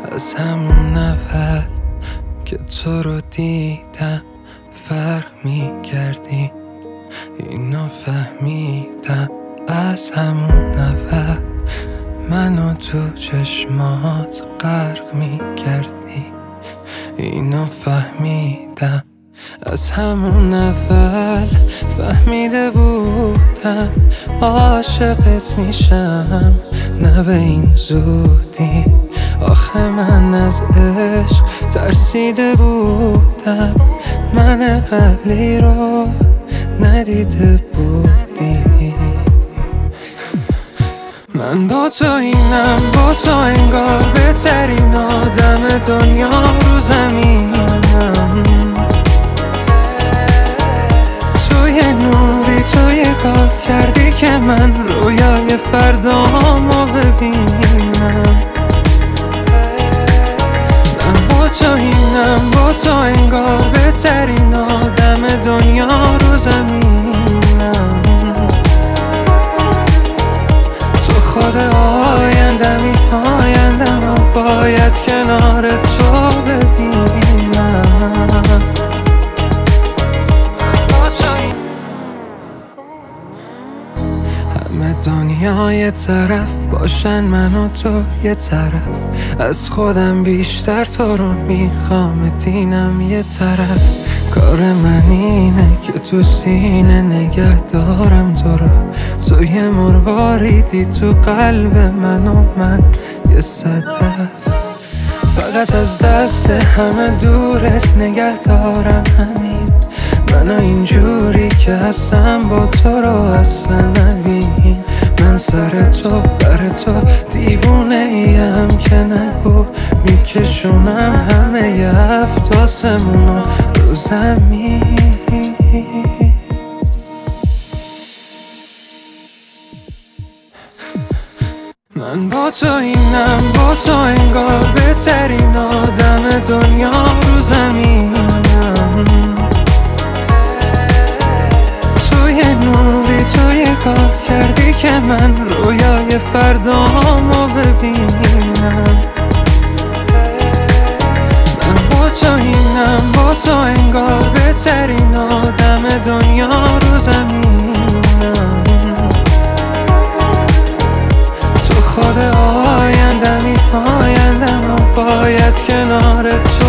از همون اول که تو رو دیدم فرق می‌کردی، اینو فهمیدم از همون اول منو تو چشمات غرق می‌کردی، اینو فهمیدم از همون اول فهمیده بودم عاشقت میشم، نه به این زودی. آخه من از عشق ترسیده بودم، من قبلی رو ندیده بودی. من با تو اینم، با تو انگار بهترین آدم دنیا رو زمینم. توی نوری، توی کار کردی که من رویای فردامو ببینم. من با تو اینم، با تو انگار بهترین آدم دنیا رو زمینم. تو خود آیندمی، آیندم باید کنار تو ببینم. همه دنیا یه طرف باشن، من و تو یه طرف، از خودم بیشتر تو رو میخوام، دینم یه طرف. کار من اینه که تو سینه نگه دارم تو رو، تو یه مرواریدی تو قلب من و من یه صدف. فقط از دست همه دورت نگه دارم، همین منو اینجوری که هستم با تو رو اصلا نبین. من سر تو بر تو دیوونه ایم که نگو، میکشونم همه ی هفت آسمونا رو زمین. من با تو اینم، با تو انگار بهترین آدم دنیا رو زمینم. توی نوری، توی کار کردی که من رویای فردامو ببینم. من با تو اینم، با تو انگار بهترین آدم دنیا رو زمینم. تو خود آیندمی، آیندم باید کنار تو